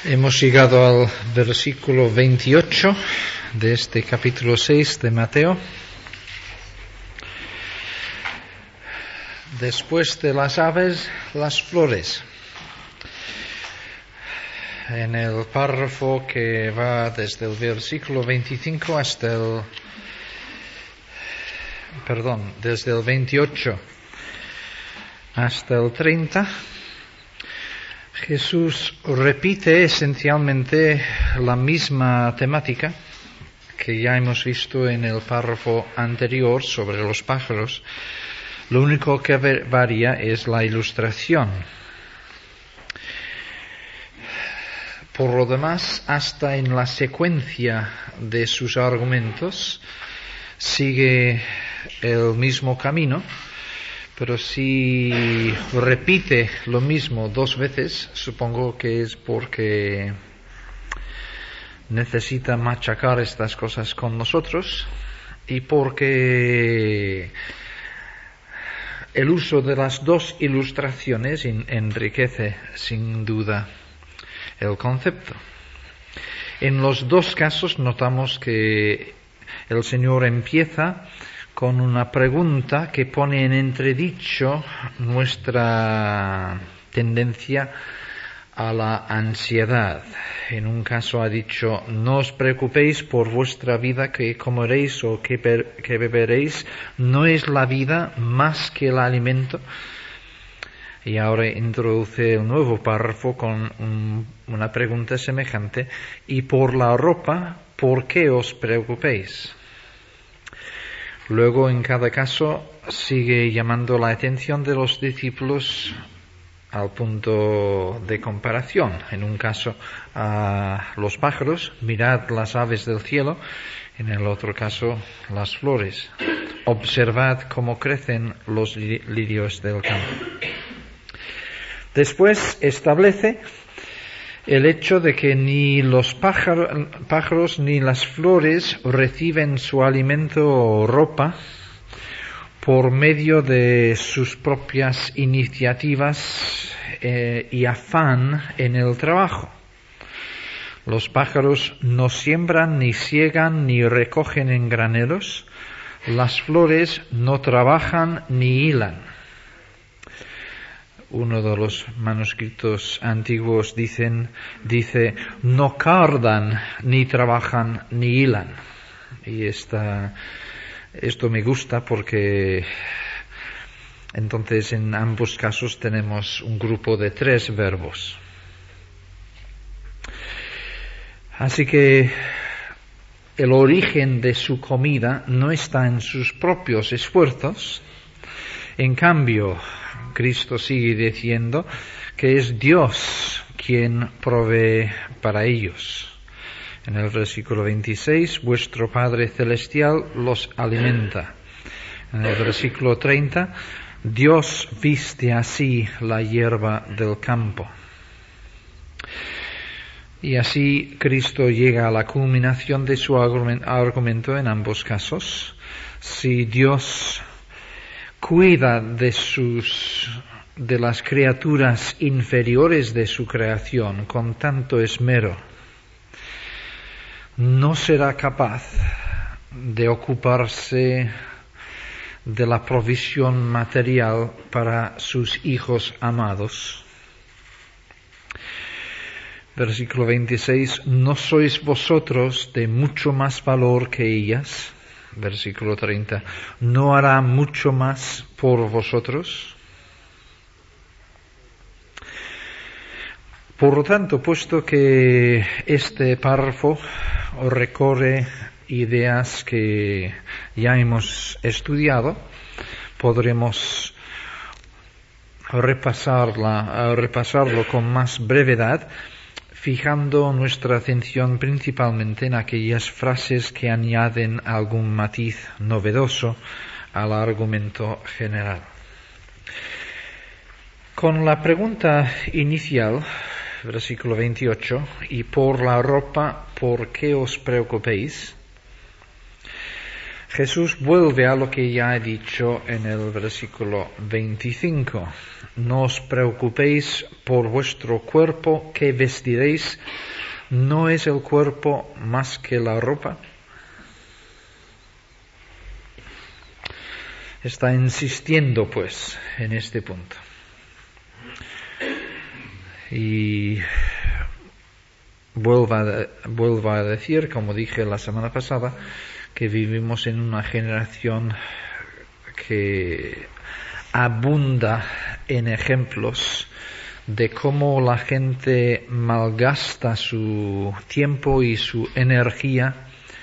Hemos llegado al versículo 28 de este capítulo 6 de Mateo. Después de las aves, las flores. En el párrafo que va desde el versículo 25 desde el 28 hasta el 30, Jesús repite esencialmente la misma temática que ya hemos visto en el párrafo anterior sobre los pájaros. Lo único que varía es la ilustración. Por lo demás, hasta en la secuencia de sus argumentos sigue el mismo camino, pero si repite lo mismo dos veces, supongo que es porque necesita machacar estas cosas con nosotros y porque el uso de las dos ilustraciones enriquece sin duda el concepto. En los dos casos notamos que el Señor empieza con una pregunta que pone en entredicho nuestra tendencia a la ansiedad. En un caso ha dicho: no os preocupéis por vuestra vida, que comeréis o que beberéis, ¿no es la vida más que el alimento? Y ahora introduce el nuevo párrafo con una pregunta semejante: y por la ropa, ¿por qué os preocupéis? Luego, en cada caso, sigue llamando la atención de los discípulos al punto de comparación. En un caso, a los pájaros: mirad las aves del cielo. En el otro caso, las flores. Observad cómo crecen los lirios del campo. Después establece el hecho de que ni los pájaros ni las flores reciben su alimento o ropa por medio de sus propias iniciativas y afán en el trabajo. Los pájaros no siembran, ni siegan, ni recogen en graneros. Las flores no trabajan ni hilan. Uno de los manuscritos antiguos dice: no cardan, ni trabajan, ni hilan. Y esto me gusta porque entonces en ambos casos tenemos un grupo de 3 verbos. Así que el origen de su comida no está en sus propios esfuerzos. En cambio, Cristo sigue diciendo que es Dios quien provee para ellos. En el versículo 26, vuestro Padre Celestial los alimenta. En el versículo 30, Dios viste así la hierba del campo. Y así Cristo llega a la culminación de su argumento en ambos casos. Si Dios cuida de las criaturas inferiores de su creación con tanto esmero, ¿no será capaz de ocuparse de la provisión material para sus hijos amados? Versículo 26, ¿no sois vosotros de mucho más valor que ellas? Versículo 30, ¿no hará mucho más por vosotros? Por lo tanto, puesto que este párrafo recorre ideas que ya hemos estudiado, podremos repasarlo con más brevedad, fijando nuestra atención principalmente en aquellas frases que añaden algún matiz novedoso al argumento general. Con la pregunta inicial, versículo 28, y por la ropa, ¿por qué os preocupéis?, Jesús vuelve a lo que ya he dicho en el versículo 25. No os preocupéis por vuestro cuerpo, ¿qué vestiréis? ¿No es el cuerpo más que la ropa? Está insistiendo, pues, en este punto. Y vuelvo a decir, como dije la semana pasada, que vivimos en una generación que abunda en ejemplos de cómo la gente malgasta su tiempo y su energía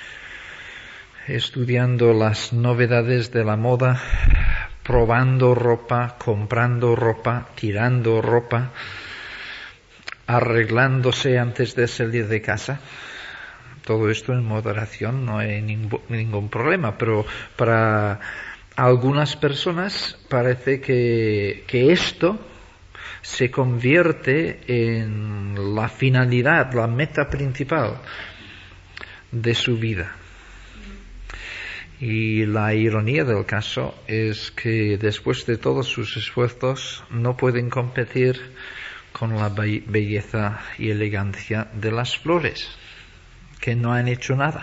estudiando las novedades de la moda, probando ropa, comprando ropa, tirando ropa, arreglándose antes de salir de casa. Todo esto en moderación, no hay ningún problema, pero para algunas personas parece que esto se convierte en la finalidad, la meta principal de su vida. Y la ironía del caso es que después de todos sus esfuerzos no pueden competir con la belleza y elegancia de las flores, que no han hecho nada.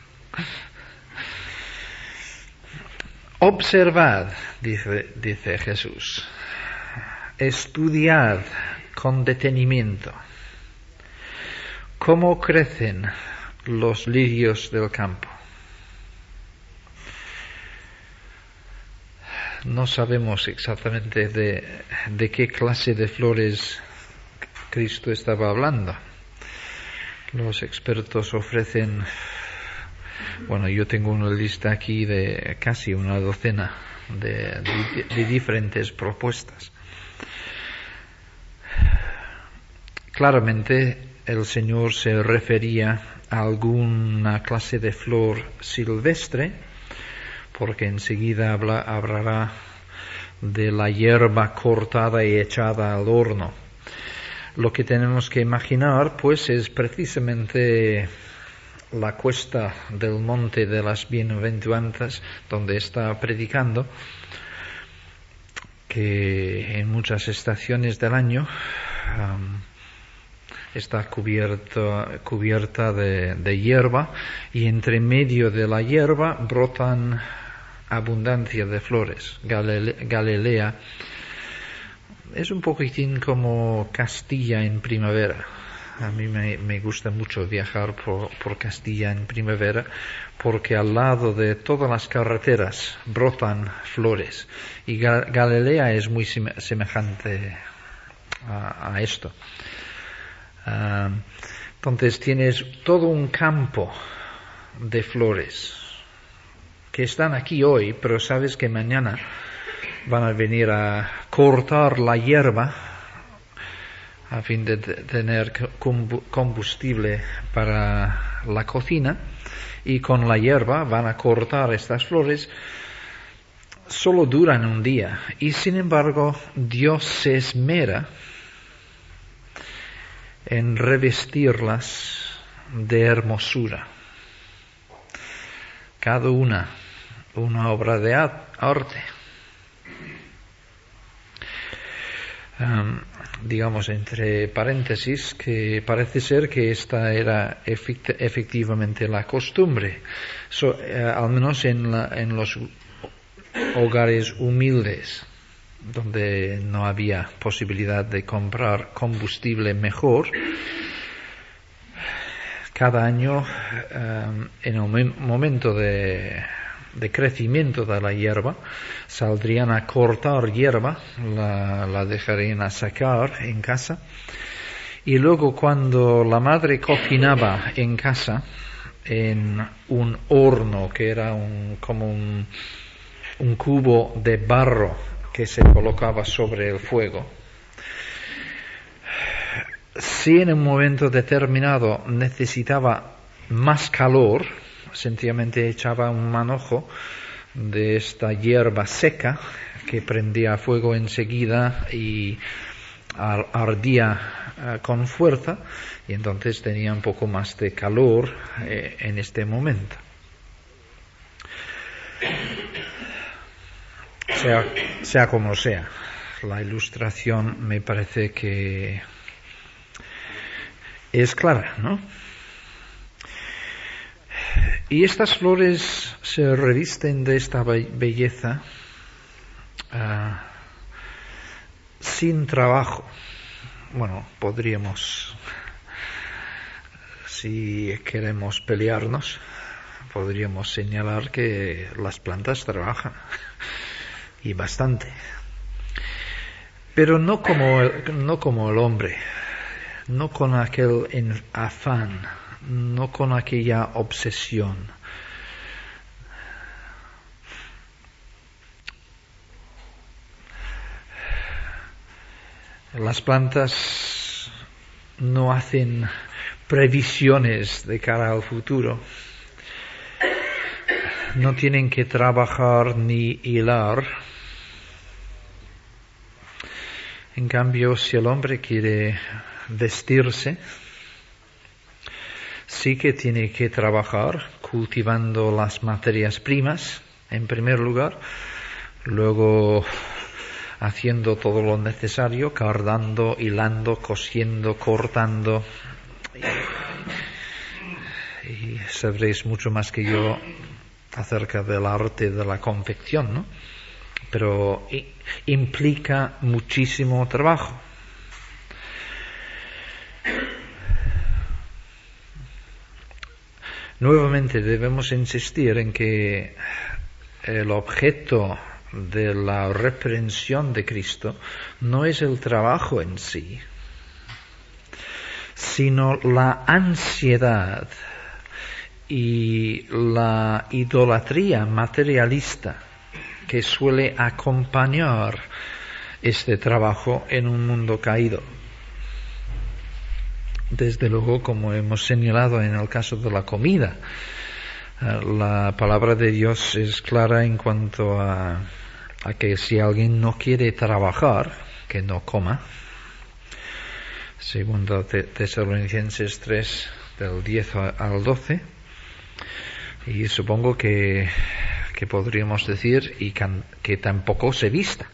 Observad, dice Jesús, estudiad con detenimiento cómo crecen los lirios del campo. No sabemos exactamente de qué clase de flores Cristo estaba hablando. Los expertos ofrecen, bueno, yo tengo una lista aquí de casi una docena de diferentes propuestas. Claramente el Señor se refería a alguna clase de flor silvestre, porque enseguida hablará de la hierba cortada y echada al horno. Lo que tenemos que imaginar, pues, es precisamente la cuesta del monte de las bienaventuranzas, donde está predicando, que en muchas estaciones del año está cubierta de hierba, y entre medio de la hierba brotan abundancia de flores. Galilea es un poquitín como Castilla en primavera. A mí me gusta mucho viajar por Castilla en primavera, porque al lado de todas las carreteras brotan flores, y Galilea es muy semejante a esto. Entonces tienes todo un campo de flores que están aquí hoy, pero sabes que mañana van a venir a cortar la hierba a fin de tener combustible para la cocina, y con la hierba van a cortar estas flores. Solo duran un día, y sin embargo Dios se esmera en revestirlas de hermosura. Cada una obra de arte. Digamos entre paréntesis que parece ser que esta era efectivamente la costumbre, al menos en los hogares humildes, donde no había posibilidad de comprar combustible mejor. Cada año, en el momento de crecimiento de la hierba, saldrían a cortar hierba, la dejarían a sacar en casa, y luego cuando la madre cocinaba en casa en un horno que era como un cubo de barro que se colocaba sobre el fuego, si en un momento determinado necesitaba más calor, sencillamente echaba un manojo de esta hierba seca que prendía fuego enseguida y ardía con fuerza, y entonces tenía un poco más de calor en este momento. sea como sea. La ilustración me parece que es clara, ¿no? Y estas flores se revisten de esta belleza sin trabajo. Bueno, podríamos, si queremos pelearnos, podríamos señalar que las plantas trabajan, y bastante. Pero no como el hombre, no con aquel afán, no con aquella obsesión. Las plantas no hacen previsiones de cara al futuro, no tienen que trabajar ni hilar. En cambio, si el hombre quiere vestirse, sí que tiene que trabajar cultivando las materias primas, en primer lugar, luego haciendo todo lo necesario, cardando, hilando, cosiendo, cortando. Y sabréis mucho más que yo acerca del arte de la confección, ¿no? Pero implica muchísimo trabajo. Nuevamente debemos insistir en que el objeto de la reprensión de Cristo no es el trabajo en sí, sino la ansiedad y la idolatría materialista que suele acompañar este trabajo en un mundo caído. Desde luego, como hemos señalado en el caso de la comida, la palabra de Dios es clara en cuanto a que si alguien no quiere trabajar, que no coma. Segundo Tesalonicenses 3, del 10 al 12. Y supongo que podríamos decir y que tampoco se vista.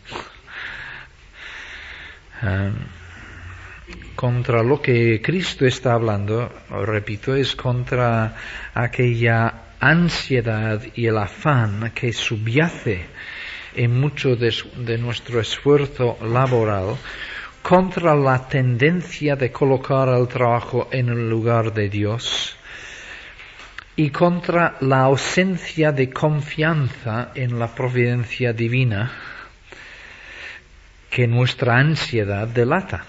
Contra lo que Cristo está hablando, repito, es contra aquella ansiedad y el afán que subyace en mucho de nuestro esfuerzo laboral, contra la tendencia de colocar el trabajo en el lugar de Dios y contra la ausencia de confianza en la providencia divina que nuestra ansiedad delata.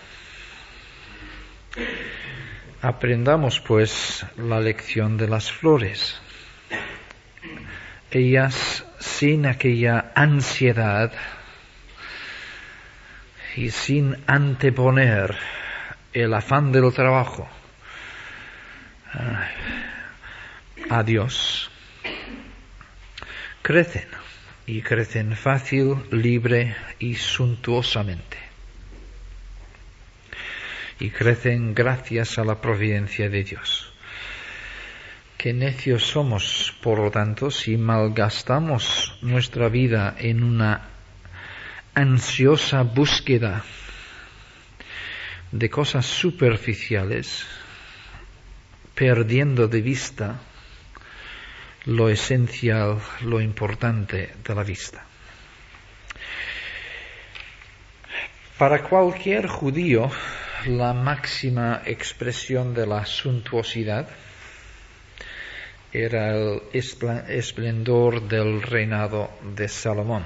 Aprendamos, pues, la lección de las flores. Ellas, sin aquella ansiedad y sin anteponer el afán del trabajo a Dios, crecen, y crecen fácil, libre y suntuosamente. Y crecen gracias a la providencia de Dios. Qué necios somos, por lo tanto, si malgastamos nuestra vida en una ansiosa búsqueda de cosas superficiales, perdiendo de vista lo esencial, lo importante de la vista. Para cualquier judío, la máxima expresión de la suntuosidad era el esplendor del reinado de Salomón.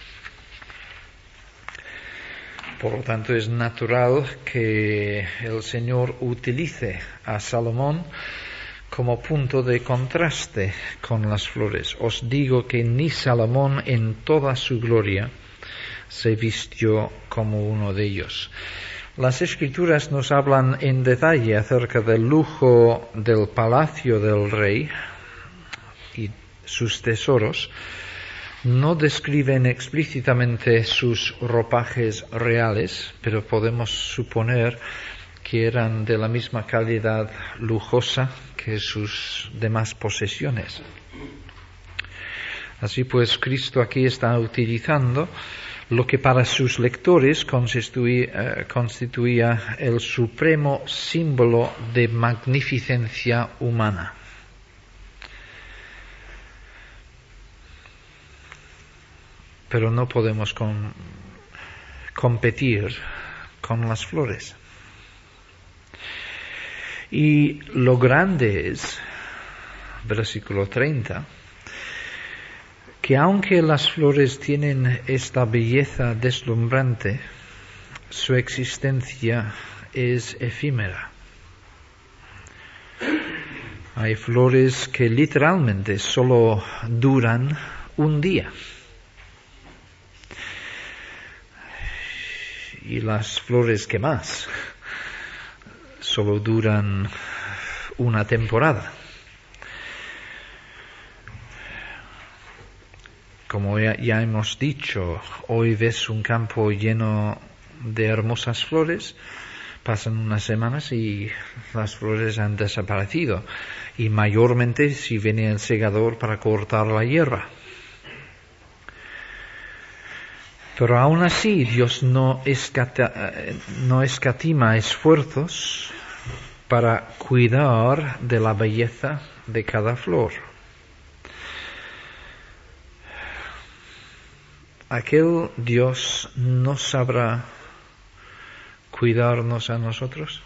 Por lo tanto, es natural que el Señor utilice a Salomón como punto de contraste con las flores. Os digo que ni Salomón en toda su gloria se vistió como uno de ellos. Las Escrituras nos hablan en detalle acerca del lujo del palacio del rey y sus tesoros. No describen explícitamente sus ropajes reales, pero podemos suponer que eran de la misma calidad lujosa que sus demás posesiones. Así pues, Cristo aquí está utilizando lo que para sus lectores constituía el supremo símbolo de magnificencia humana. Pero no podemos competir con las flores. Y lo grande es, versículo 30, que aunque las flores tienen esta belleza deslumbrante, su existencia es efímera. Hay flores que literalmente solo duran un día. Y las flores que más solo duran una temporada. Como ya hemos dicho, hoy ves un campo lleno de hermosas flores, pasan unas semanas y las flores han desaparecido, y mayormente si viene el segador para cortar la hierba. Pero aún así Dios no escatima esfuerzos para cuidar de la belleza de cada flor. ¿Aquel Dios no sabrá cuidarnos a nosotros?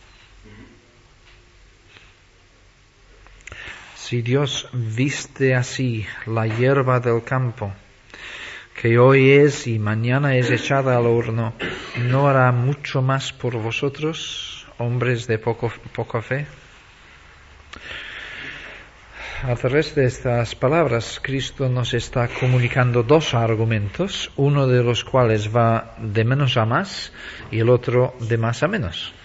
Si Dios viste así la hierba del campo, que hoy es y mañana es echada al horno, ¿no hará mucho más por vosotros, hombres de poca fe? A través de estas palabras, Cristo nos está comunicando dos argumentos, uno de los cuales va de menos a más y el otro de más a menos.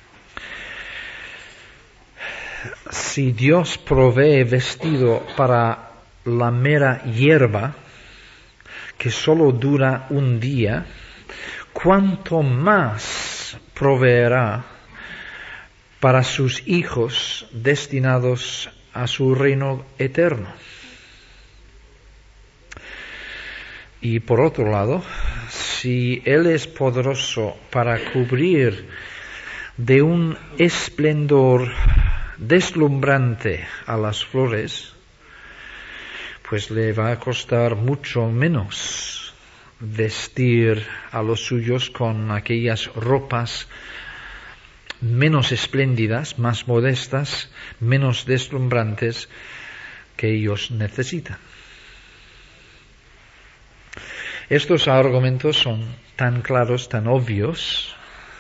Si Dios provee vestido para la mera hierba, que solo dura un día, ¿cuánto más proveerá para sus hijos destinados a su reino eterno? Y por otro lado, si Él es poderoso para cubrir de un esplendor deslumbrante a las flores, pues le va a costar mucho menos vestir a los suyos con aquellas ropas menos espléndidas, más modestas, menos deslumbrantes que ellos necesitan. Estos argumentos son tan claros, tan obvios,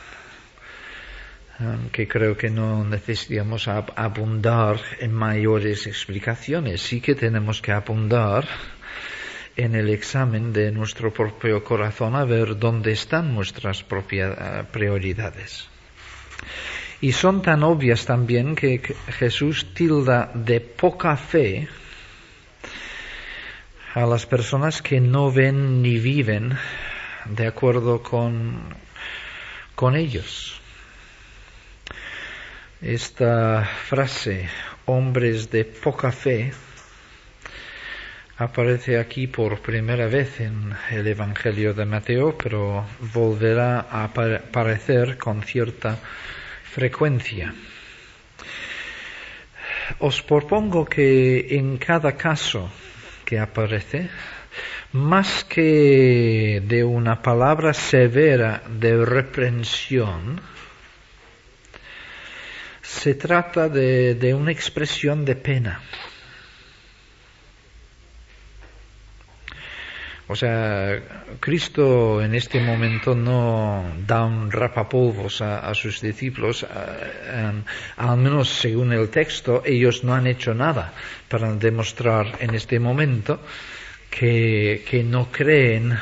que creo que no necesitamos abundar en mayores explicaciones. Sí que tenemos que abundar en el examen de nuestro propio corazón a ver dónde están nuestras propias prioridades. Y son tan obvias también que Jesús tilda de poca fe a las personas que no ven ni viven de acuerdo con ellos. Esta frase, hombres de poca fe, aparece aquí por primera vez en el Evangelio de Mateo, pero volverá a aparecer con cierta frecuencia. Os propongo que en cada caso que aparece, más que de una palabra severa de reprensión, se trata de una expresión de pena. O sea, Cristo en este momento no da un rapapolvos a sus discípulos, al menos según el texto, ellos no han hecho nada para demostrar en este momento que no creen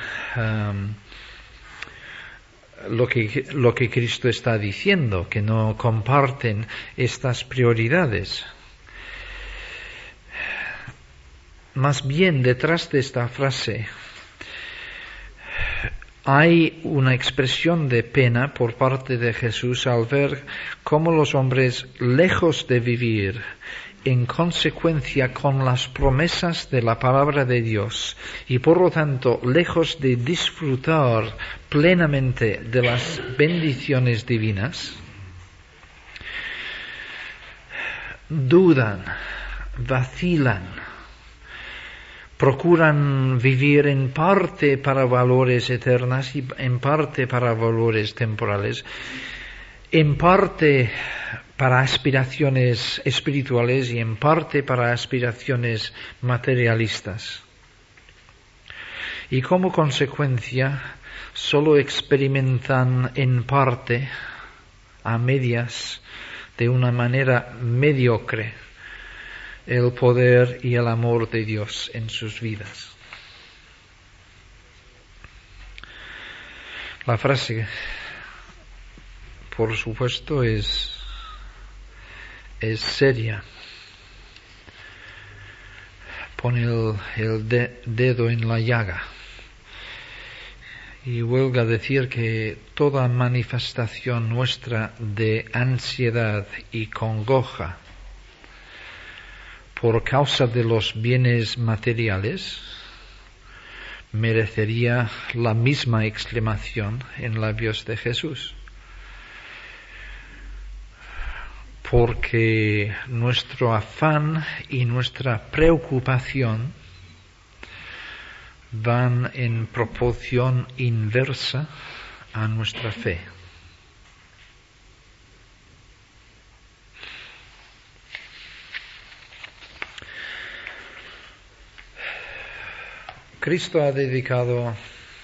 lo que Cristo está diciendo, que no comparten estas prioridades. Más bien, detrás de esta frase hay una expresión de pena por parte de Jesús al ver cómo los hombres, lejos de vivir en consecuencia con las promesas de la palabra de Dios y por lo tanto lejos de disfrutar plenamente de las bendiciones divinas, dudan, vacilan, procuran vivir en parte para valores eternos y en parte para valores temporales, en parte para aspiraciones espirituales y en parte para aspiraciones materialistas. Y como consecuencia, solo experimentan en parte, a medias, de una manera mediocre, el poder y el amor de Dios en sus vidas. La frase, por supuesto, es seria. Pone el dedo en la llaga y huelga decir que toda manifestación nuestra de ansiedad y congoja por causa de los bienes materiales merecería la misma exclamación en labios de Jesús. Porque nuestro afán y nuestra preocupación van en proporción inversa a nuestra fe. Cristo ha dedicado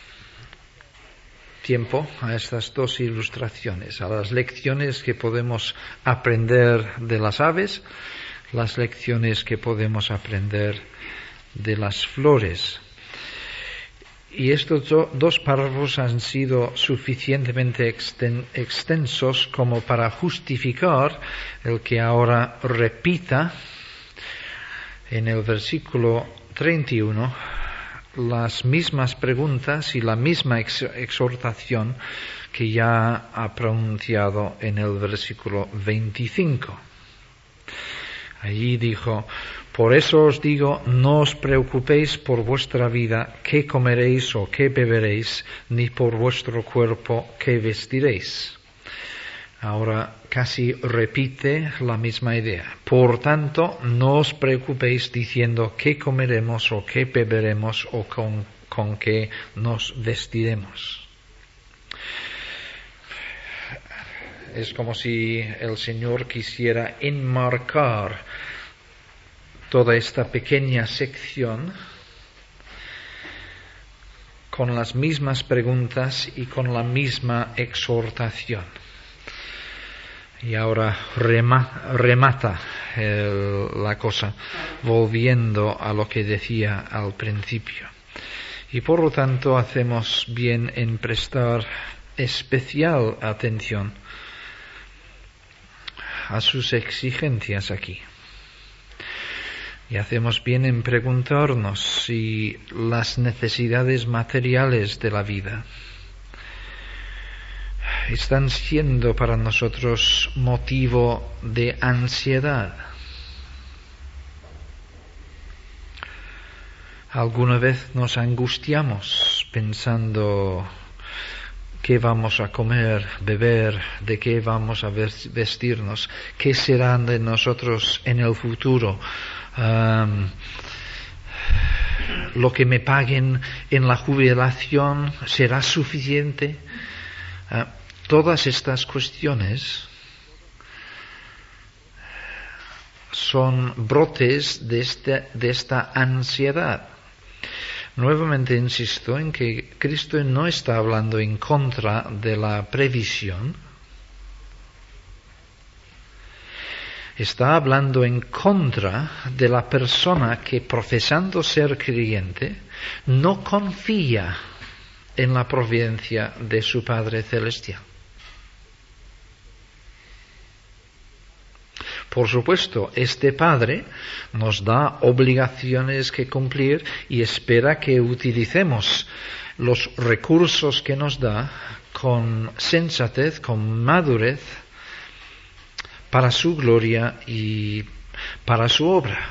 tiempo a estas dos ilustraciones, a las lecciones que podemos aprender de las aves, las lecciones que podemos aprender de las flores. Y estos dos párrafos han sido suficientemente extensos como para justificar el que ahora repita en el versículo 31 las mismas preguntas y la misma exhortación que ya ha pronunciado en el versículo 25. Allí dijo: por eso os digo, no os preocupéis por vuestra vida, qué comeréis o qué beberéis, ni por vuestro cuerpo, qué vestiréis. Ahora casi repite la misma idea. Por tanto, no os preocupéis diciendo qué comeremos o qué beberemos o con qué nos vestiremos. Es como si el Señor quisiera enmarcar toda esta pequeña sección con las mismas preguntas y con la misma exhortación. Y ahora remata la cosa, volviendo a lo que decía al principio. Y por lo tanto hacemos bien en prestar especial atención a sus exigencias aquí. Y hacemos bien en preguntarnos si las necesidades materiales de la vida están siendo para nosotros motivo de ansiedad. ¿Alguna vez nos angustiamos pensando qué vamos a comer, beber, de qué vamos a vestirnos, qué serán de nosotros en el futuro? Lo que me paguen en la jubilación será suficiente. Todas estas cuestiones son brotes de esta ansiedad. Nuevamente insisto en que Cristo no está hablando en contra de la previsión. Está hablando en contra de la persona que, profesando ser creyente, no confía en la providencia de su Padre Celestial. Por supuesto, este Padre nos da obligaciones que cumplir y espera que utilicemos los recursos que nos da con sensatez, con madurez, para su gloria y para su obra.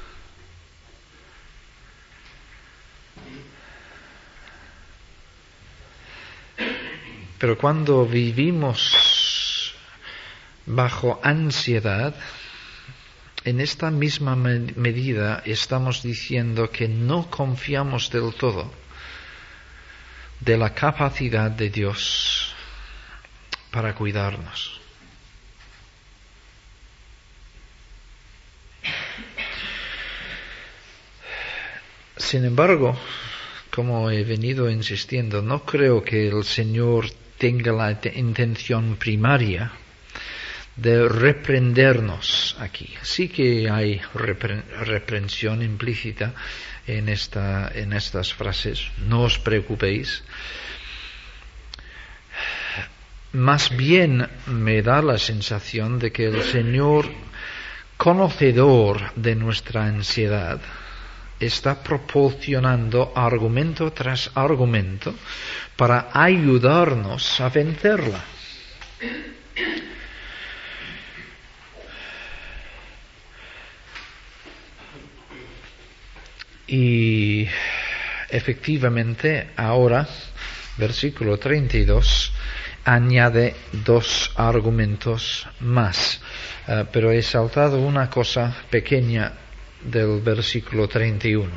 Pero cuando vivimos bajo ansiedad, en esta misma medida estamos diciendo que no confiamos del todo de la capacidad de Dios para cuidarnos. Sin embargo, como he venido insistiendo, no creo que el Señor tenga la intención primaria de reprendernos aquí. Sí que hay reprensión implícita en estas frases. No os preocupéis. Más bien me da la sensación de que el Señor, conocedor de nuestra ansiedad, está proporcionando argumento tras argumento para ayudarnos a vencerla. Y efectivamente ahora, versículo 32, añade 2 argumentos más. Pero he saltado una cosa pequeña del versículo 31.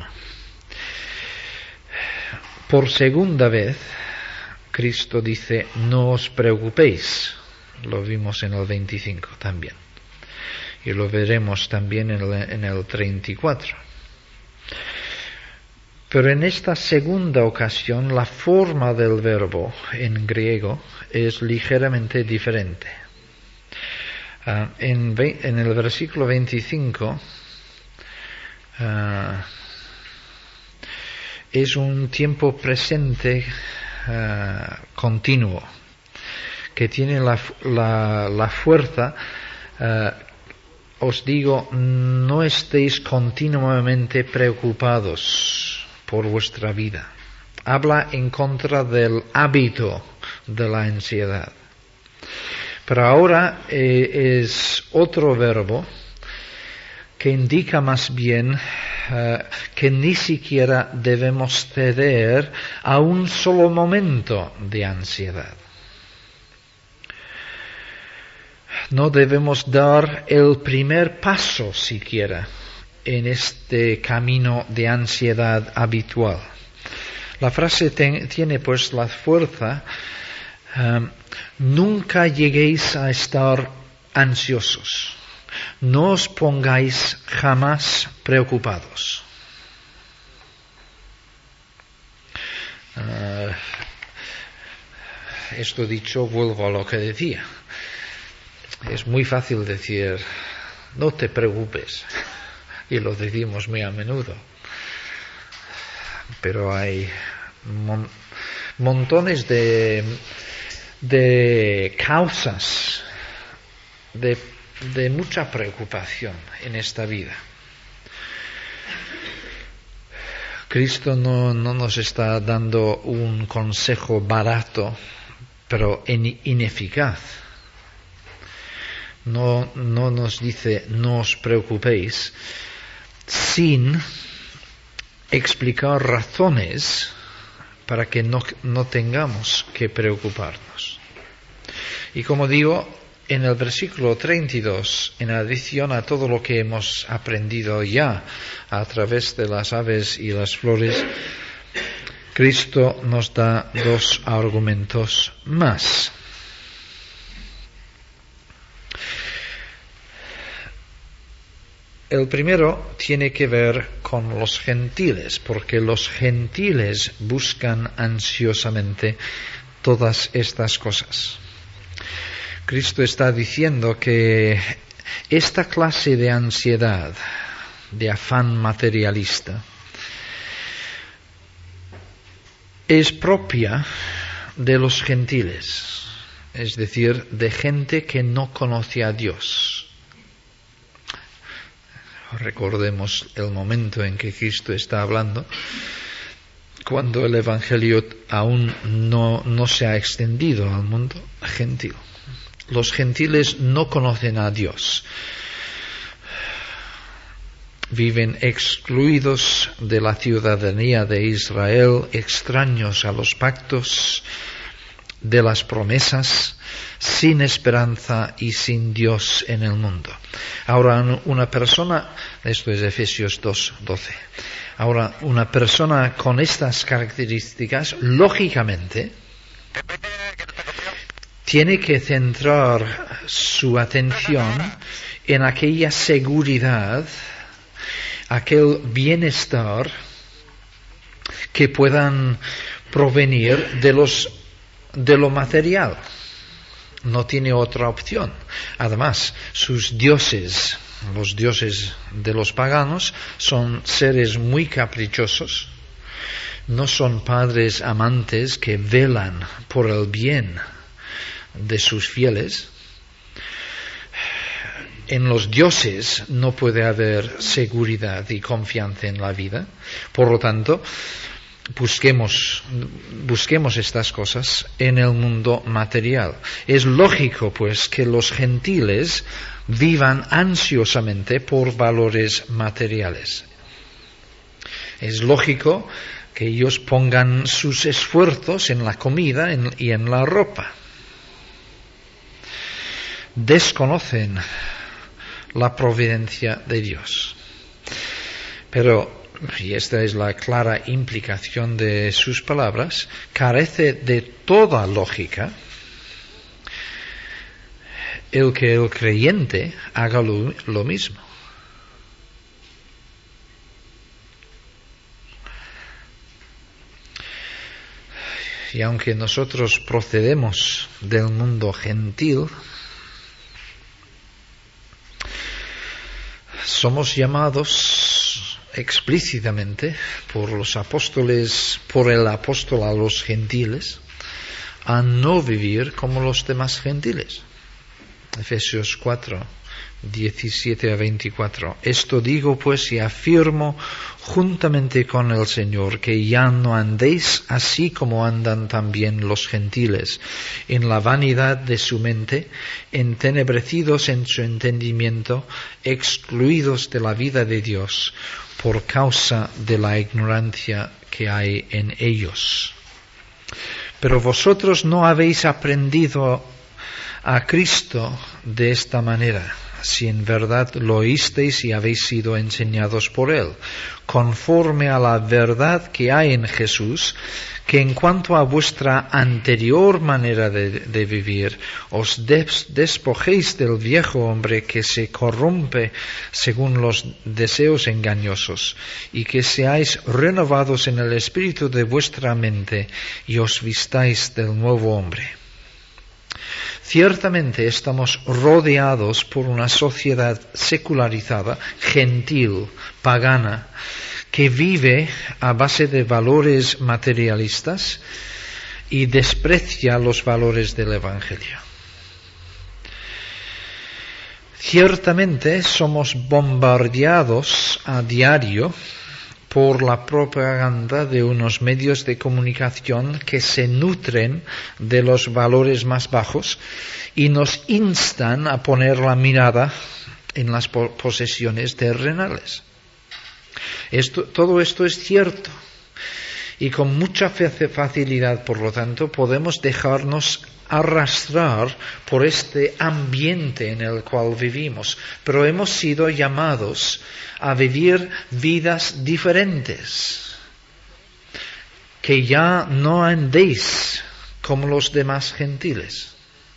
Por segunda vez, Cristo dice, no os preocupéis. Lo vimos en el 25 también. Y lo veremos también en el 34. Pero en esta segunda ocasión, la forma del verbo en griego es ligeramente diferente. En el versículo 25, es un tiempo presente continuo que tiene la fuerza. Os digo, no estéis continuamente preocupados por vuestra vida. Habla en contra del hábito de la ansiedad. Pero ahora es otro verbo que indica más bien que ni siquiera debemos ceder a un solo momento de ansiedad. No debemos dar el primer paso siquiera en este camino de ansiedad habitual. La frase tiene pues la fuerza, nunca lleguéis a estar ansiosos. No os pongáis jamás preocupados. Esto dicho, vuelvo a lo que decía. Es muy fácil decir, no te preocupes, y lo decimos muy a menudo. Pero hay montones de causas de mucha preocupación en esta vida. Cristo no nos está dando un consejo barato, pero ineficaz. No nos dice, no os preocupéis, sin explicar razones para que no tengamos que preocuparnos. Y como digo, en el versículo 32, en adición a todo lo que hemos aprendido ya a través de las aves y las flores, Cristo nos da 2 argumentos más. El primero tiene que ver con los gentiles, porque los gentiles buscan ansiosamente todas estas cosas. Cristo está diciendo que esta clase de ansiedad, de afán materialista, es propia de los gentiles, es decir, de gente que no conoce a Dios. Recordemos el momento en que Cristo está hablando cuando el Evangelio aún no se ha extendido al mundo gentil. Los gentiles no conocen a Dios. Viven excluidos de la ciudadanía de Israel, extraños a los pactos de las promesas, sin esperanza y sin Dios en el mundo. Ahora, una persona, esto es Efesios 2:12, ahora, una persona con estas características, lógicamente, tiene que centrar su atención en aquella seguridad, aquel bienestar que puedan provenir de lo material. No tiene otra opción. Además, sus dioses, los dioses de los paganos, son seres muy caprichosos. No son padres amantes que velan por el bien de sus fieles. En los dioses no puede haber seguridad y confianza en la vida. Por lo tanto, busquemos estas cosas en el mundo material. Es lógico, pues, que los gentiles vivan ansiosamente por valores materiales. Es lógico que ellos pongan sus esfuerzos en la comida y en la ropa. Desconocen la providencia de Dios. Pero, y esta es la clara implicación de sus palabras, carece de toda lógica el que el creyente haga lo mismo. Y aunque nosotros procedemos del mundo gentil, somos llamados explícitamente por el apóstol a los gentiles, a no vivir como los demás gentiles. Efesios 4, 17 a 24. Esto digo pues y afirmo juntamente con el Señor, que ya no andéis así como andan también los gentiles, en la vanidad de su mente, entenebrecidos en su entendimiento, excluidos de la vida de Dios, por causa de la ignorancia que hay en ellos. Pero vosotros no habéis aprendido a Cristo de esta manera, si en verdad lo oísteis y habéis sido enseñados por Él, conforme a la verdad que hay en Jesús, que en cuanto a vuestra anterior manera de vivir, os despojéis del viejo hombre que se corrompe según los deseos engañosos, y que seáis renovados en el espíritu de vuestra mente, y os vistáis del nuevo hombre. Ciertamente estamos rodeados por una sociedad secularizada, gentil, pagana, que vive a base de valores materialistas y desprecia los valores del Evangelio. Ciertamente somos bombardeados a diario por la propaganda de unos medios de comunicación que se nutren de los valores más bajos y nos instan a poner la mirada en las posesiones terrenales. Todo esto es cierto y con mucha facilidad, por lo tanto, podemos dejarnos arrastrar por este ambiente en el cual vivimos, pero hemos sido llamados a vivir vidas diferentes, que ya no andéis como los demás gentiles.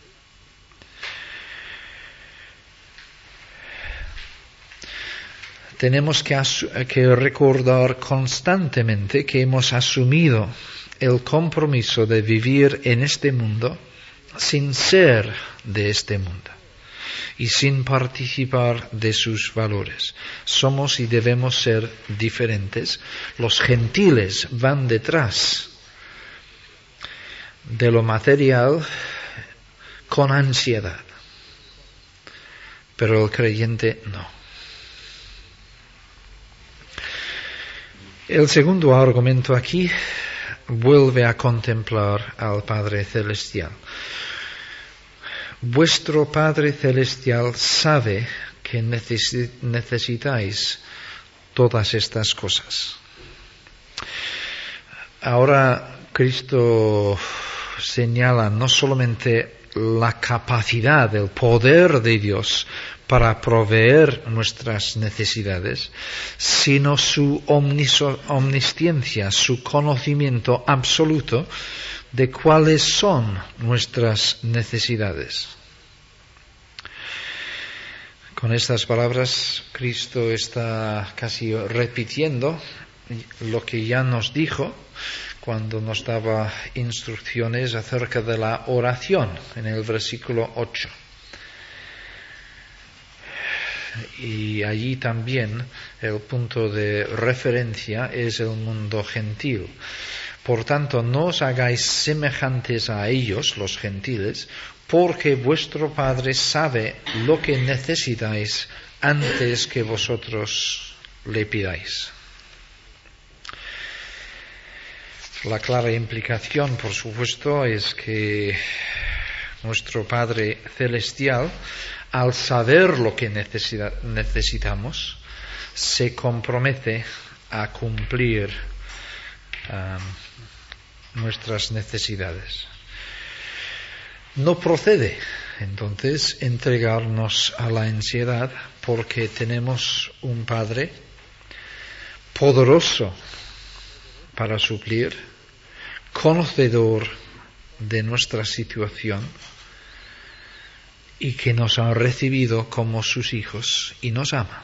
Tenemos que recordar constantemente que hemos asumido el compromiso de vivir en este mundo sin ser de este mundo y sin participar de sus valores. Somos y debemos ser diferentes. Los gentiles van detrás de lo material con ansiedad, pero el creyente no. El segundo argumento aquí vuelve a contemplar al Padre Celestial. Vuestro Padre Celestial sabe que necesitáis todas estas cosas. Ahora Cristo señala no solamente la capacidad, el poder de Dios para proveer nuestras necesidades, sino su omnisciencia, su conocimiento absoluto de cuáles son nuestras necesidades. Con estas palabras, Cristo está casi repitiendo lo que ya nos dijo cuando nos daba instrucciones acerca de la oración en el versículo 8. Y allí también el punto de referencia es el mundo gentil. Por tanto, no os hagáis semejantes a ellos, los gentiles, porque vuestro Padre sabe lo que necesitáis antes que vosotros le pidáis. La clara implicación, por supuesto, es que nuestro Padre Celestial, al saber lo que necesitamos, se compromete a cumplir nuestras necesidades. No procede, entonces, entregarnos a la ansiedad porque tenemos un Padre poderoso para suplir, conocedor de nuestra situación y que nos ha recibido como sus hijos y nos ama.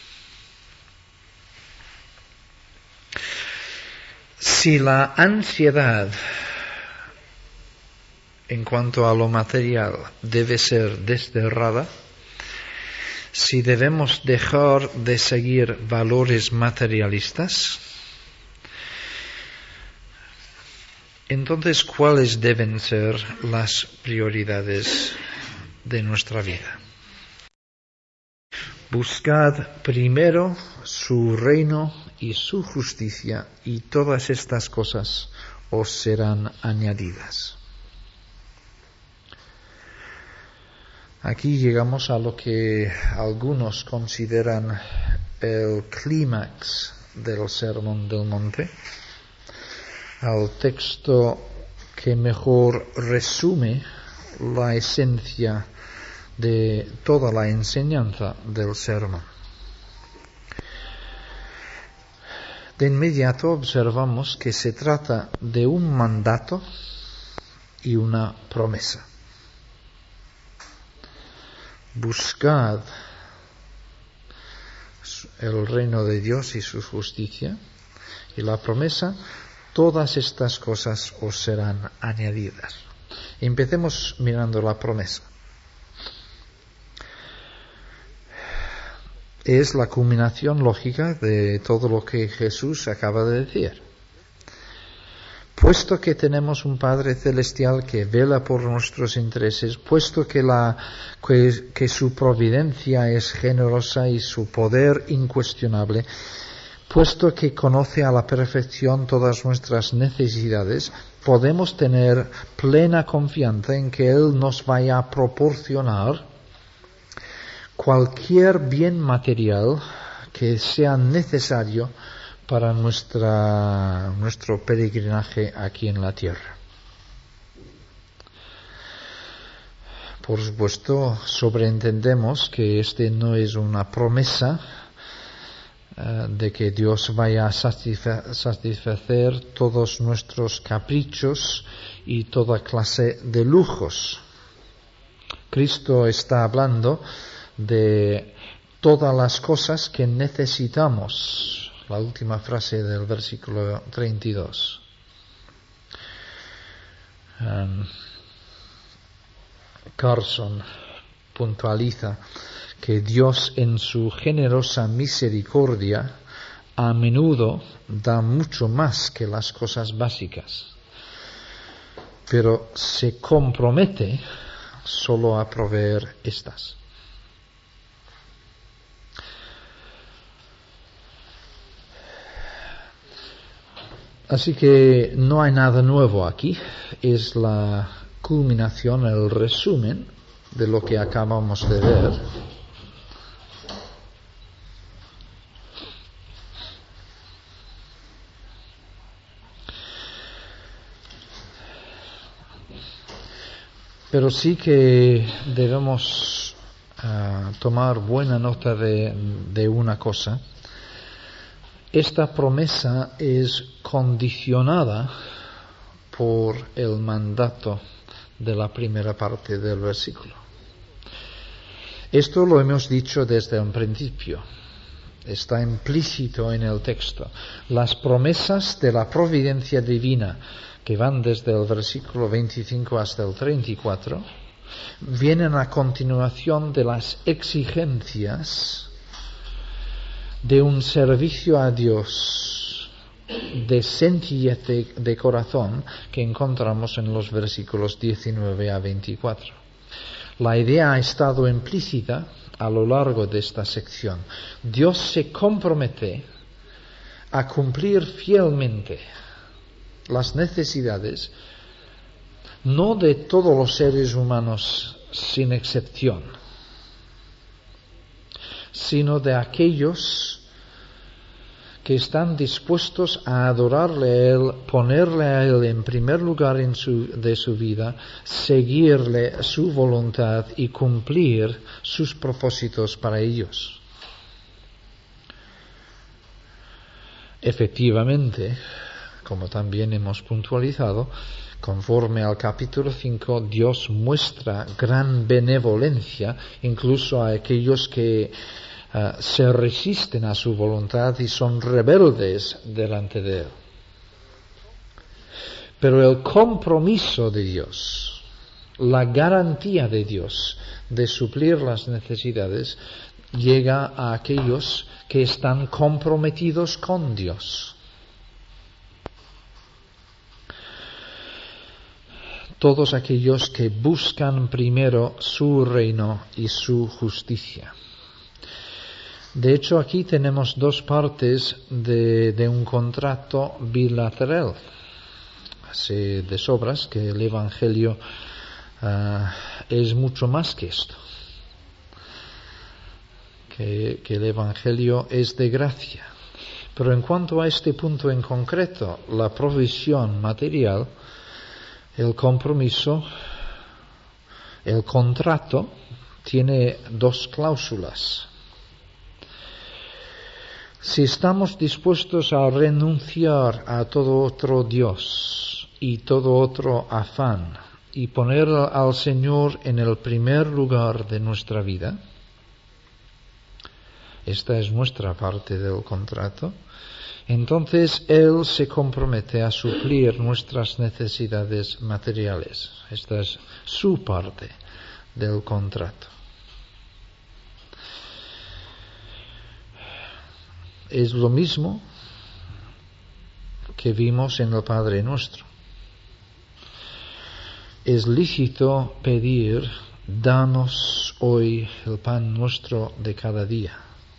Si la ansiedad en cuanto a lo material debe ser desterrada, si debemos dejar de seguir valores materialistas, entonces, ¿cuáles deben ser las prioridades de nuestra vida? Buscad primero su reino y su justicia, y todas estas cosas os serán añadidas. Aquí llegamos a lo que algunos consideran el clímax del Sermón del Monte, al texto que mejor resume la esencia de toda la enseñanza del sermón. De inmediato observamos que se trata de un mandato y una promesa. Buscad el reino de Dios y su justicia, y la promesa: todas estas cosas os serán añadidas. Empecemos mirando la promesa. Es la culminación lógica de todo lo que Jesús acaba de decir. Puesto que tenemos un Padre Celestial que vela por nuestros intereses, puesto que su providencia es generosa y su poder incuestionable, puesto que conoce a la perfección todas nuestras necesidades, podemos tener plena confianza en que Él nos vaya a proporcionar cualquier bien material que sea necesario para nuestro peregrinaje aquí en la tierra. Por supuesto, sobreentendemos que este no es una promesa de que Dios vaya a satisfacer todos nuestros caprichos y toda clase de lujos. Cristo está hablando de todas las cosas que necesitamos. La última frase del versículo 32. Carson puntualiza que Dios en su generosa misericordia a menudo da mucho más que las cosas básicas, pero se compromete solo a proveer estas. Así que no hay nada nuevo aquí, es la culminación, el resumen de lo que acabamos de ver. Pero sí que debemos tomar buena nota de una cosa. Esta promesa es condicionada por el mandato de la primera parte del versículo. Esto lo hemos dicho desde un principio. Está implícito en el texto. Las promesas de la providencia divina, que van desde el versículo 25 hasta el 34, vienen a continuación de las exigencias de un servicio a Dios de sencillez de corazón que encontramos en los versículos 19 a 24. La idea ha estado implícita a lo largo de esta sección. Dios se compromete a cumplir fielmente las necesidades no de todos los seres humanos sin excepción, sino de aquellos que están dispuestos a adorarle a Él, ponerle a Él en primer lugar de su vida, seguirle su voluntad y cumplir sus propósitos para ellos. Efectivamente, como también hemos puntualizado, conforme al capítulo 5, Dios muestra gran benevolencia incluso a aquellos que se resisten a su voluntad y son rebeldes delante de Él. Pero el compromiso de Dios, la garantía de Dios de suplir las necesidades, llega a aquellos que están comprometidos con Dios. Todos aquellos que buscan primero su reino y su justicia. De hecho, aquí tenemos dos partes de un contrato bilateral. Sé de sobras que el Evangelio es mucho más que esto. Que el Evangelio es de gracia. Pero en cuanto a este punto en concreto, la provisión material, el compromiso, el contrato, tiene dos cláusulas. Si estamos dispuestos a renunciar a todo otro Dios y todo otro afán y poner al Señor en el primer lugar de nuestra vida, esta es nuestra parte del contrato, entonces Él se compromete a suplir nuestras necesidades materiales. Esta es su parte del contrato. Es lo mismo que vimos en el Padre Nuestro. Es lícito pedir, danos hoy el pan nuestro de cada día.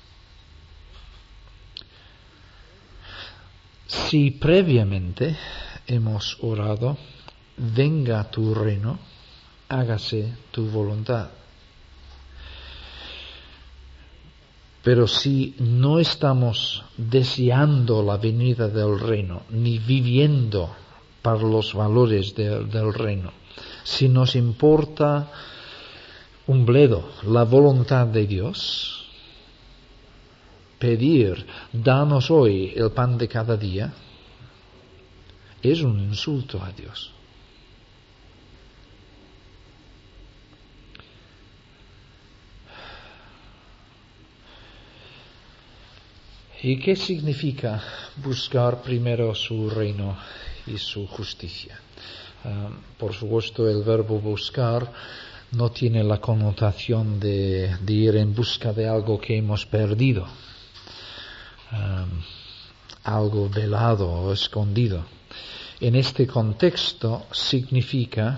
Si previamente hemos orado, venga tu reino, hágase tu voluntad. Pero si no estamos deseando la venida del reino, ni viviendo para los valores del reino, si nos importa un bledo la voluntad de Dios, pedir, danos hoy el pan de cada día, es un insulto a Dios. ¿Y qué significa buscar primero su reino y su justicia? Por supuesto, el verbo buscar no tiene la connotación de ir en busca de algo que hemos perdido, algo velado o escondido. En este contexto significa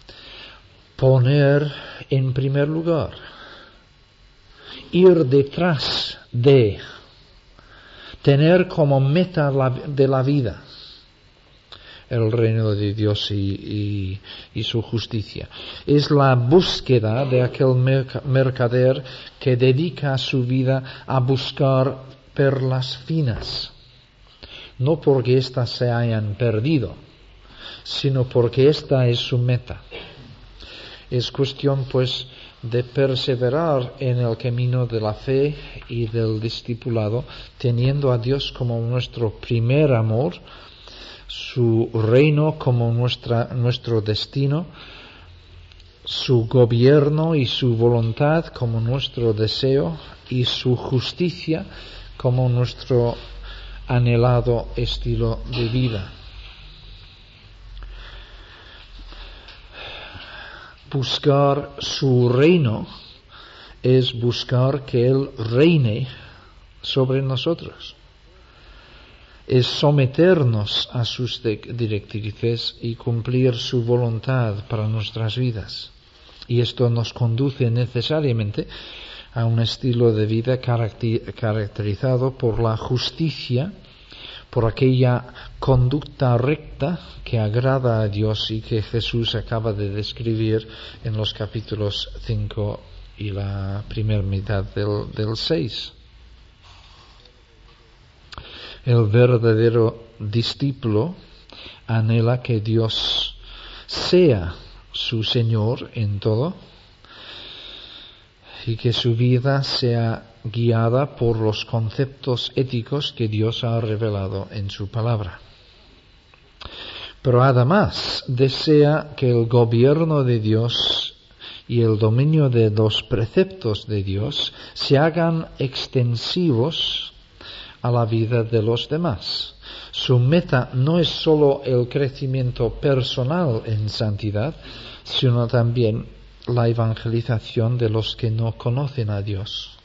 poner en primer lugar, ir detrás de, tener como meta de la vida, el reino de Dios y su justicia. Es la búsqueda de aquel mercader que dedica su vida a buscar perlas finas, no porque éstas se hayan perdido, sino porque esta es su meta. Es cuestión, pues, de perseverar en el camino de la fe y del discipulado, teniendo a Dios como nuestro primer amor, su reino como nuestro destino, su gobierno y su voluntad como nuestro deseo, y su justicia como nuestro anhelado estilo de vida. Buscar su reino es buscar que Él reine sobre nosotros. Es someternos a sus directrices y cumplir su voluntad para nuestras vidas. Y esto nos conduce necesariamente a un estilo de vida caracterizado por la justicia, por aquella conducta recta que agrada a Dios y que Jesús acaba de describir en los capítulos 5 y la primera mitad del 6. El verdadero discípulo anhela que Dios sea su Señor en todo y que su vida sea guiada por los conceptos éticos que Dios ha revelado en su palabra. Pero además desea que el gobierno de Dios y el dominio de los preceptos de Dios se hagan extensivos a la vida de los demás. Su meta no es solo el crecimiento personal en santidad, sino también la evangelización de los que no conocen a Dios.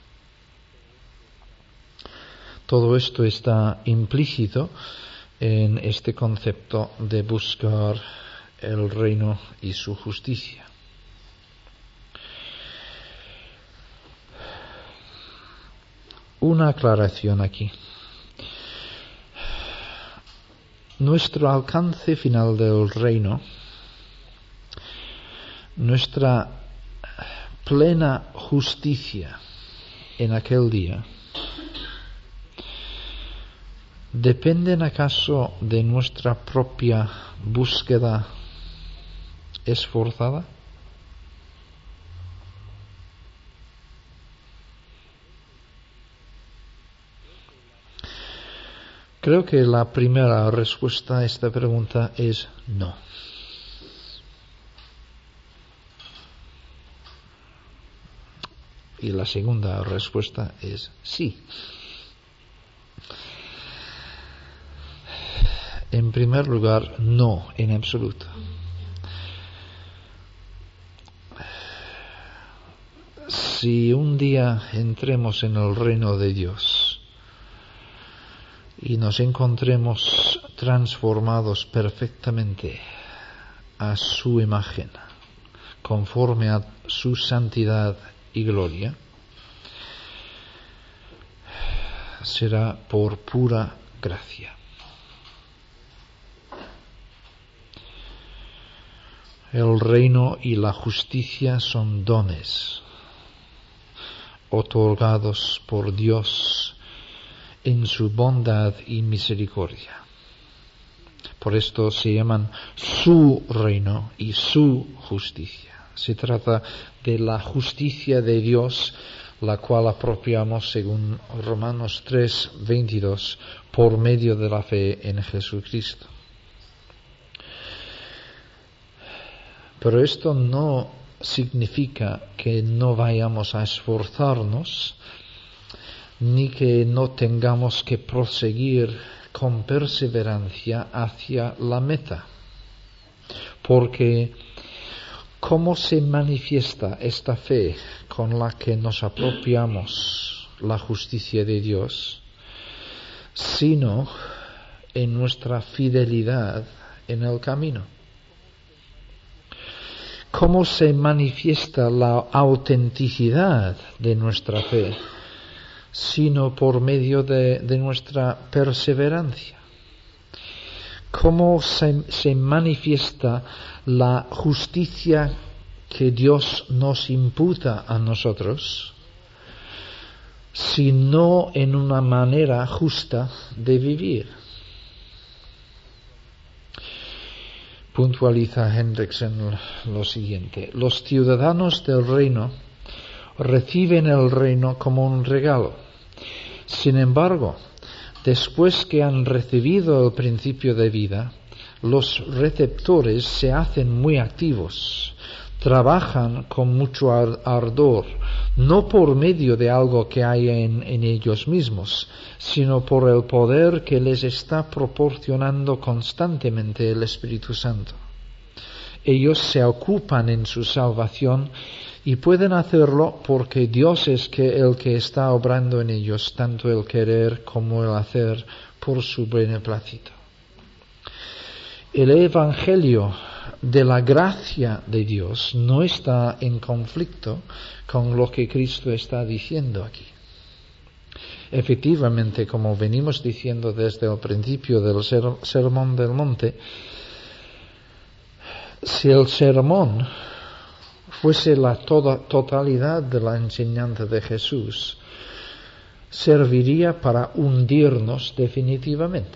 Todo esto está implícito en este concepto de buscar el reino y su justicia. Una aclaración aquí. Nuestro alcance final del reino, nuestra plena justicia en aquel día, ¿dependen acaso de nuestra propia búsqueda esforzada? Creo que la primera respuesta a esta pregunta es no. Y la segunda respuesta es sí. En primer lugar, no, en absoluto. Si un día entremos en el reino de Dios y nos encontremos transformados perfectamente a su imagen, conforme a su santidad y gloria, será por pura gracia. El reino y la justicia son dones otorgados por Dios en su bondad y misericordia. Por esto se llaman su reino y su justicia. Se trata de la justicia de Dios, la cual apropiamos según Romanos 3:22 por medio de la fe en Jesucristo. Pero esto no significa que no vayamos a esforzarnos, ni que no tengamos que proseguir con perseverancia hacia la meta. Porque ¿cómo se manifiesta esta fe con la que nos apropiamos la justicia de Dios, sino en nuestra fidelidad en el camino? ¿Cómo se manifiesta la autenticidad de nuestra fe, sino por medio de nuestra perseverancia? cómo se manifiesta la justicia que Dios nos imputa a nosotros, sino en una manera justa de vivir. Puntualiza Hendriksen lo siguiente: los ciudadanos del reino reciben el reino como un regalo. Sin embargo, después que han recibido el principio de vida, los receptores se hacen muy activos, trabajan con mucho ardor, no por medio de algo que hay en ellos mismos, sino por el poder que les está proporcionando constantemente el Espíritu Santo. Ellos se ocupan en su salvación y pueden hacerlo porque Dios es el que está obrando en ellos tanto el querer como el hacer por su beneplácito. El Evangelio de la gracia de Dios no está en conflicto con lo que Cristo está diciendo aquí. Efectivamente, como venimos diciendo desde el principio del Sermón del Monte, si el sermón fuese la totalidad de la enseñanza de Jesús, serviría para hundirnos definitivamente.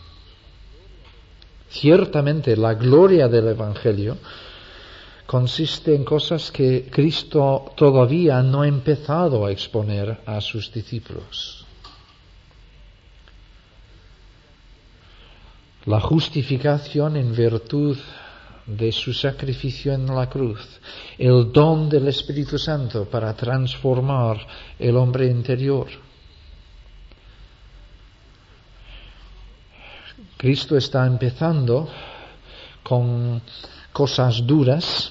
Ciertamente, la gloria del Evangelio consiste en cosas que Cristo todavía no ha empezado a exponer a sus discípulos. La justificación en virtud de su sacrificio en la cruz, el don del Espíritu Santo para transformar el hombre interior. Cristo está empezando con cosas duras,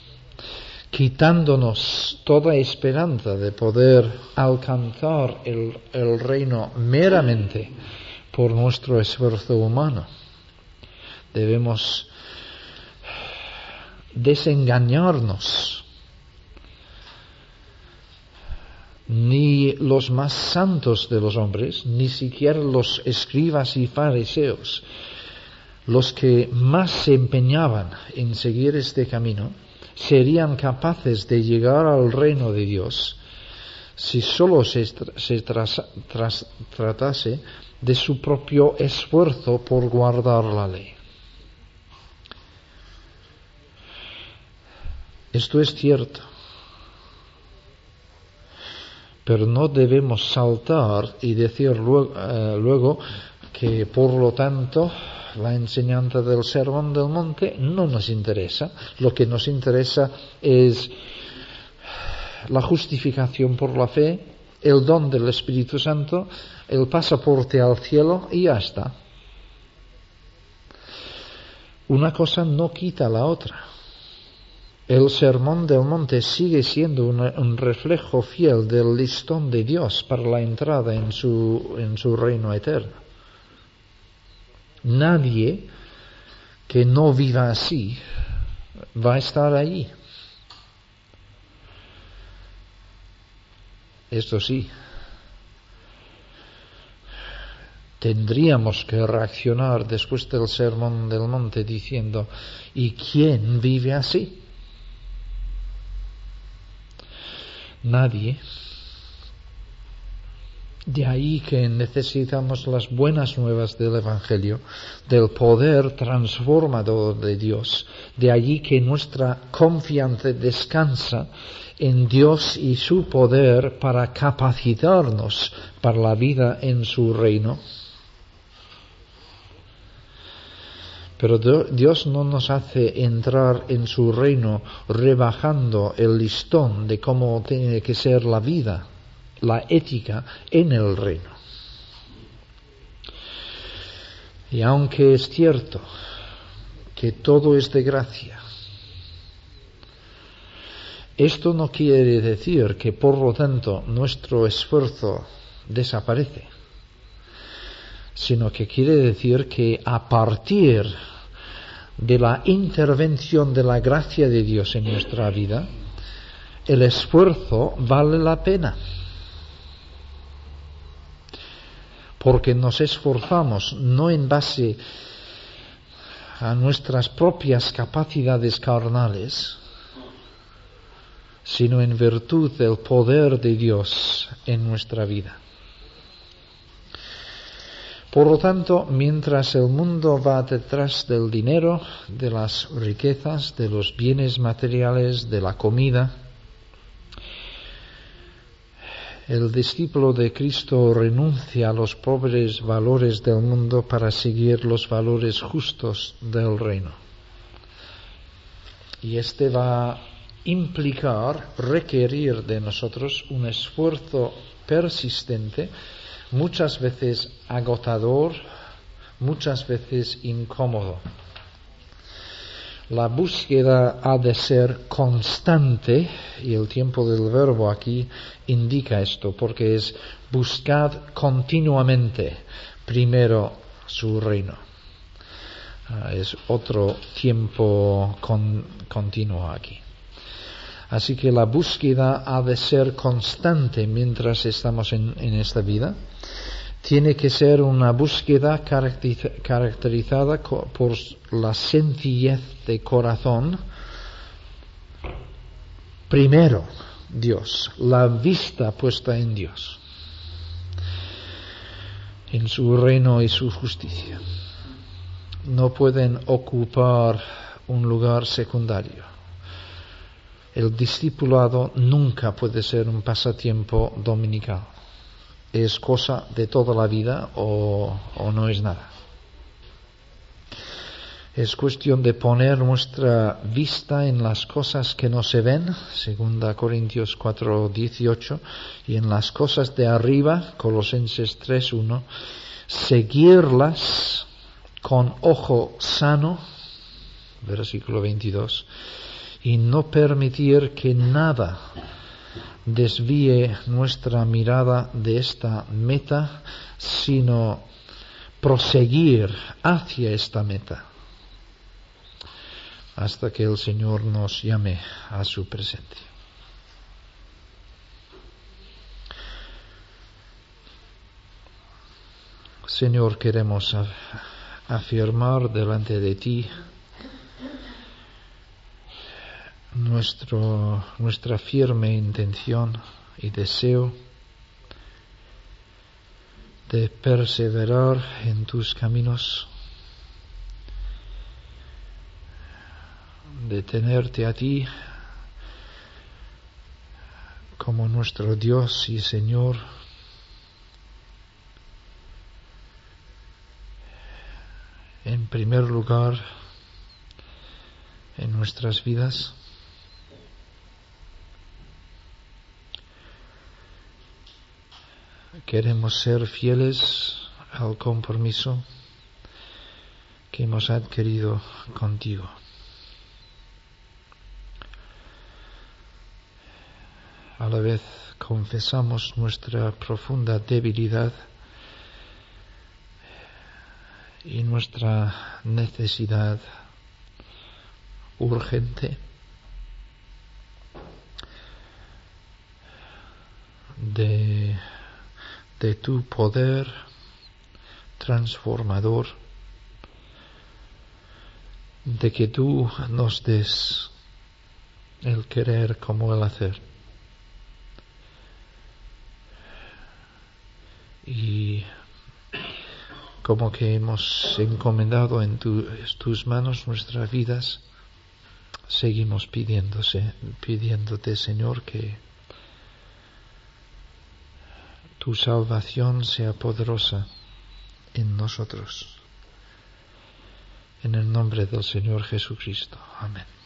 quitándonos toda esperanza de poder alcanzar el reino meramente por nuestro esfuerzo humano. Debemos desengañarnos. Ni los más santos de los hombres, ni siquiera los escribas y fariseos, los que más se empeñaban en seguir este camino, serían capaces de llegar al reino de Dios si solo se tratase de su propio esfuerzo por guardar la ley. Esto es cierto, pero no debemos saltar y decir luego que, por lo tanto, la enseñanza del Sermón del Monte no nos interesa. Lo que nos interesa es la justificación por la fe, el don del Espíritu Santo, el pasaporte al cielo y ya está. Una cosa no quita la otra. El Sermón del Monte sigue siendo un reflejo fiel del listón de Dios para la entrada en su reino eterno. Nadie que no viva así va a estar allí. Esto sí, tendríamos que reaccionar después del Sermón del Monte diciendo: ¿y quién vive así? Nadie. De ahí que necesitamos las buenas nuevas del Evangelio, del poder transformador de Dios. De allí que nuestra confianza descansa en Dios y su poder para capacitarnos para la vida en su reino. Pero Dios no nos hace entrar en su reino rebajando el listón de cómo tiene que ser la vida, la ética en el reino. Y aunque es cierto que todo es de gracia, esto no quiere decir que por lo tanto nuestro esfuerzo desaparece, sino que quiere decir que a partir de la intervención de la gracia de Dios en nuestra vida, el esfuerzo vale la pena. Porque nos esforzamos no en base a nuestras propias capacidades carnales, sino en virtud del poder de Dios en nuestra vida. Por lo tanto, mientras el mundo va detrás del dinero, de las riquezas, de los bienes materiales, de la comida, el discípulo de Cristo renuncia a los pobres valores del mundo para seguir los valores justos del reino. Y este va a implicar, requerir de nosotros un esfuerzo persistente, muchas veces agotador, muchas veces incómodo. La búsqueda ha de ser constante, y el tiempo del verbo aquí indica esto, porque es buscad continuamente primero su reino. Es otro tiempo continuo aquí. Así que la búsqueda ha de ser constante mientras estamos en esta vida. Tiene que ser una búsqueda caracterizada por la sencillez de corazón. Primero, Dios, la vista puesta en Dios, en su reino y su justicia. No pueden ocupar un lugar secundario. El discipulado nunca puede ser un pasatiempo dominical. Es cosa de toda la vida o no es nada. Es cuestión de poner nuestra vista en las cosas que no se ven, 2 Corintios 4:18, y en las cosas de arriba, Colosenses 3:1, seguirlas con ojo sano, versículo 22, y no permitir que nada desvíe nuestra mirada de esta meta, sino proseguir hacia esta meta hasta que el Señor nos llame a su presencia. Señor, queremos afirmar delante de ti nuestra firme intención y deseo de perseverar en tus caminos, de tenerte a ti como nuestro Dios y Señor, en primer lugar en nuestras vidas. Queremos ser fieles al compromiso que hemos adquirido contigo. A la vez confesamos nuestra profunda debilidad y nuestra necesidad urgente de tu poder transformador, de que tú nos des el querer como el hacer. Y como que hemos encomendado en tus manos nuestras vidas, seguimos pidiéndote, Señor, que tu salvación sea poderosa en nosotros. En el nombre del Señor Jesucristo. Amén.